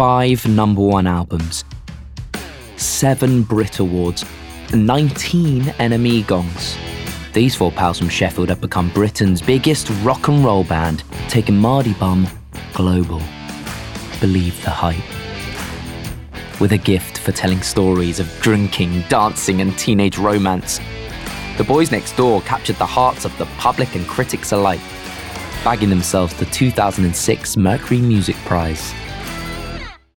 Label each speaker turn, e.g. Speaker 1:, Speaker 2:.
Speaker 1: 5 number-1 albums, 7 Brit Awards, 19 NME gongs. These 4 pals from Sheffield have become Britain's biggest rock and roll band, taking Mardy Bum global. Believe the hype. With a gift for telling stories of drinking, dancing and teenage romance, the Boys Next Door captured the hearts of the public and critics alike, bagging themselves the 2006 Mercury Music Prize.